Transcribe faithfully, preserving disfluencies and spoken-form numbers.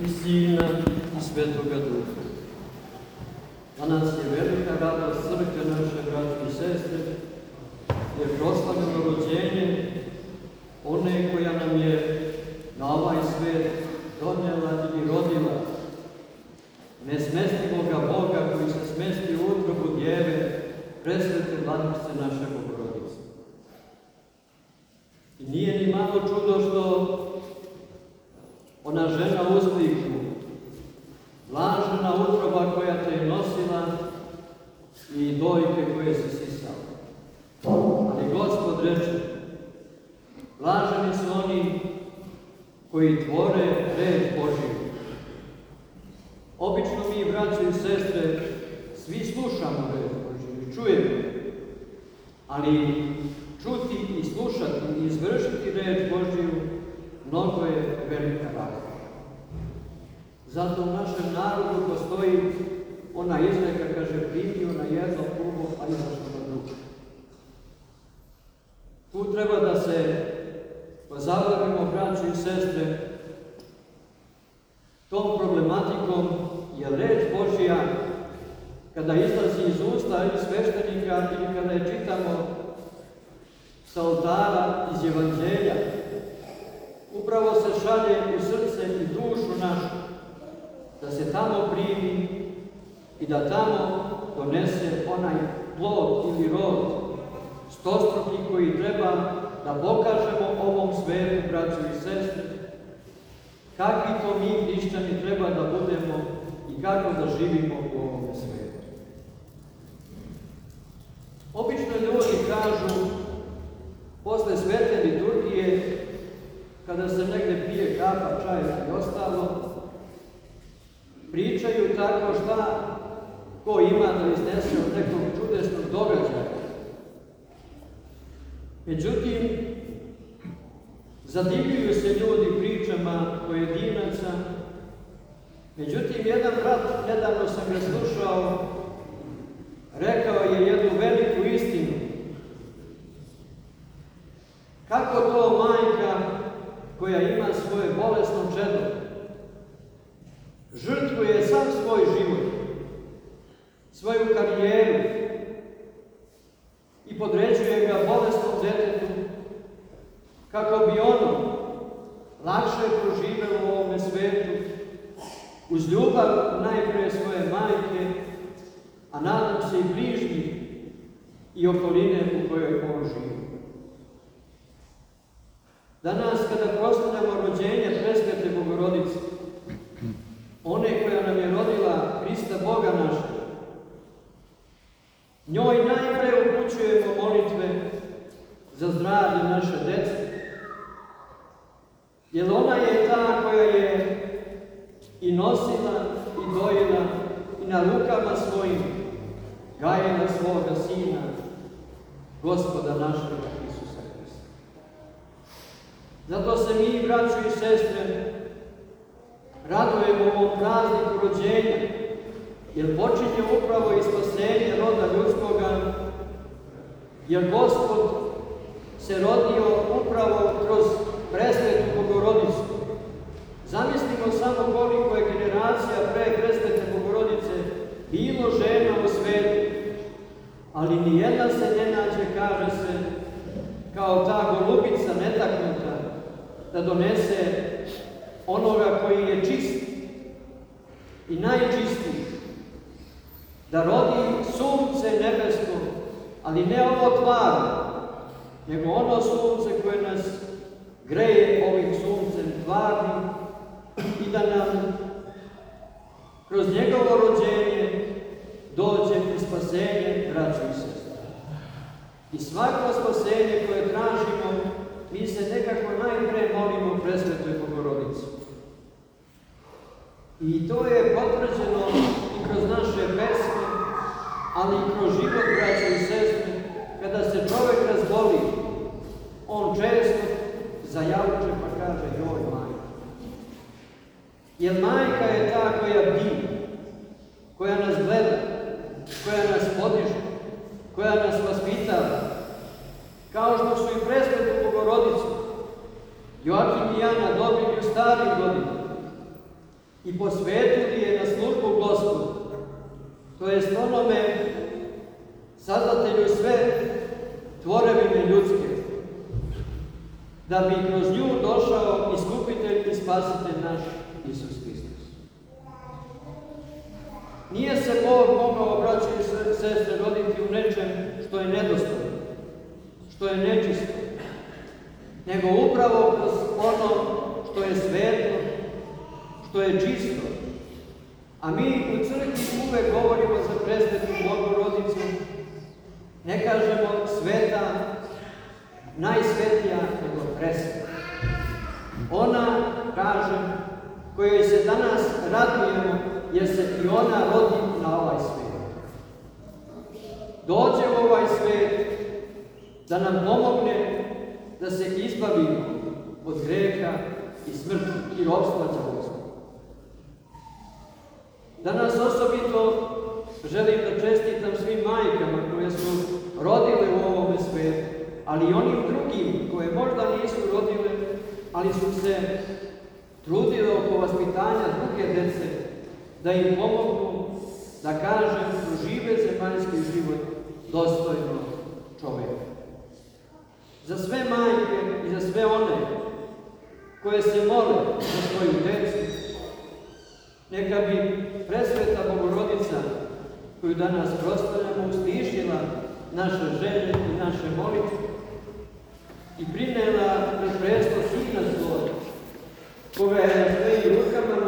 i Sina i Svetoga Duha. Danas je velika radost crkve naše, braće i sestre, jer proslavimo rođenje one koja nam je na ovaj svet donijela ili rodila nesmestivoga Boga koji se smesti u utrobu Djeve, presvete Vladice naše Bogorodice. I nije ni malo čudo što ona žena uzviknu, blažena utroba koja te je nosila i dojke koje se sisala. Ali Gospod reče, blaženi su oni koji tvore red Božji. Obično mi, braće i sestre, svi slušamo red Božji i čujemo, ali čuti i slušati i izvršiti red Božju mnogo je velika razlika. Zato u našem narodu postoji ona izreka, kaže, primio na jedno plugo, a izašlo na drugo. Tu treba da se pozabavimo, braći i sestre, tom problematikom, jer reč Božja, kada izlazi iz usta i sveštenika ili kada je čitamo sa oltara iz Evanđelja, upravo se šalje u srce i dušu našu, da se tamo primi i da tamo donese onaj plod ili rod stostruki koji treba da pokažemo ovom svetu, braću i sestre, kakvi to mi hrišćani treba da budemo i kako da živimo u ovom svetu. Obično ljudi kažu, posle svete liturgije, kada se negde pije kafa, čaj i ostalo, pričaju tako šta ko ima da iznese od nekog čudesnog događaja. Međutim, zadivljuju se ljudi pričama pojedinaca. Međutim, jedan brat, nedavno sam ga slušao, rekao je jednu veliku istinu. Kako to majka koja ima svoje bolesno čedo žrtvuje sam svoj život, svoju karijeru i podređuje ga bolesnom detetu kako bi ono lakše proživelo u ovome svetu uz ljubav najpre svoje majke, a nadam se i bližnjih i okoline u kojoj on živi. Danas, kada proslavljamo rođenje presvete Bogorodice, one koja nam je rodila Hrista Boga našeg, njoj najpre upućujemo molitve za zdravlje naše dece, jer ona je ta koja je i nosila i dojila i na rukama svojim gajila svoga Sina, Gospoda našega Isusa Hrista. Zato se mi, braćo i sestre, radujemo ovom prazniku rođenja, jer počinje upravo i spasenje roda ljudskoga, jer Gospod se rodio upravo kroz presvetu Bogorodicu. Zamislimo samo koliko je generacija pre presvete Bogorodice bilo žena u svetu, ali nijedna se ne nađe, kaže se, kao ta golubica netaknuta, da donese onoga koji je čist i najčistiji, da rodi sunce nebesko, ali ne ovo tvarno, nego ono sunce koje nas greje ovim suncem tvarnim i da nam kroz njegovo rođenje dođe i spasenje, braćo i sestre. I svako spasenje koje tražimo, mi se nekako najpre molimo presvetoj Bogorodici. I to je potvrđeno i kroz naše pesme, ali i kroz život, braćo i sestre. Kada se čovek razboli, on često zajauče pa kaže, joj majka. Jer majka je ta koja bdi, koja nas gleda, koja nas podiže, koja nas vaspitava. Kao što su i presvetu Bogorodicu Joakim i Jana dobili u starim godinama. i posvetili je na službu Gospodu, to jest onome Sadatelju sve tvorevine ljudske, da bi kroz nju došao iskupitelj i spasitelj naš Isus Hristos. Nije se Bog mogao, braće i sestre, roditi u nečem što je nedostojno, što je nečisto, nego upravo kroz ono što je sveto, što je čisto. A mi u crkvi uvek govorimo za presvetnu Bogorodicu, ne kažemo sveta, najsvetija, nego presveta. Ona, kažem, kojoj se danas radujemo, jer se i ona rodi na ovaj svijet. Dođe u ovaj svijet da nam pomogne da se izbavimo od greha i smrti i ropstva đavolskog. Danas osobito želim da čestitam svim majkama koje su rodile u ovome svijetu, ali i onim drugim koje možda nisu rodile, ali su se trudile oko vaspitanja druge dece, da im pomognu, da kažem, prožive zemaljski život dostojno čovjeka. Za sve majke i za sve one koje se mole za svoju decu, neka bi presveta Bogorodica, koju danas proslavljamo, uslišila naše želje i naše molitve i prinela na presto Sina svoga, koga je na svojim rukama